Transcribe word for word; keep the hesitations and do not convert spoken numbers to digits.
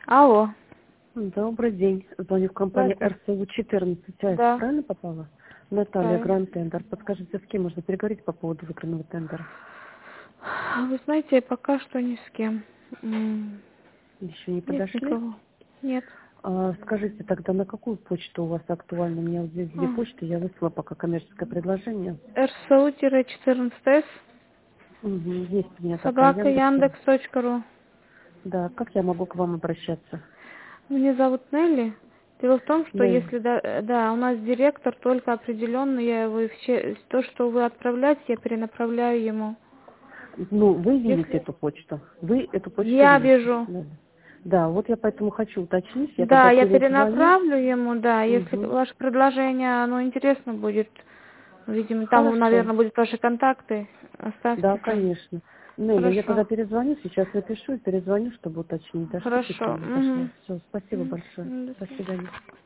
Алло. Добрый день. Звоню в компанию Здравствуйте. эр эс у четырнадцать. А, Да, правильно попала? Наталья, правильно. Гранд Тендер. Подскажите, с кем можно переговорить по поводу выигранного тендера? Вы знаете, пока что ни с кем. М, Еще не Нет подошли? никого. Нет. А, скажите тогда, на какую почту у вас актуально? У меня вот здесь две почты, я выслала пока коммерческое предложение. эр эс у четырнадцать эс Угу, есть у меня такая собака Яндекс. яндекс точка ру. Да, как я могу к вам обращаться? Меня зовут Нелли. Дело в том, что Нелли. если да, да, у нас директор только определенно, я его все, то, что вы отправляете, я перенаправляю ему. Ну, вы видите Если эту почту? Вы эту почту я видите? вижу, Да, да, вот я поэтому хочу уточнить. Я да, когда я перезвоню. перенаправлю ему, да, если Угу. ваше предложение, оно интересно будет, видимо, там, Хорошо. наверное, будут ваши контакты, Да, оставьте там. конечно. Нелли, я тогда Хорошо, перезвоню, сейчас напишу и перезвоню, чтобы уточнить. Да, что хорошо. письмо не дошло. Угу. Все, спасибо большое. До До свидания. свидания.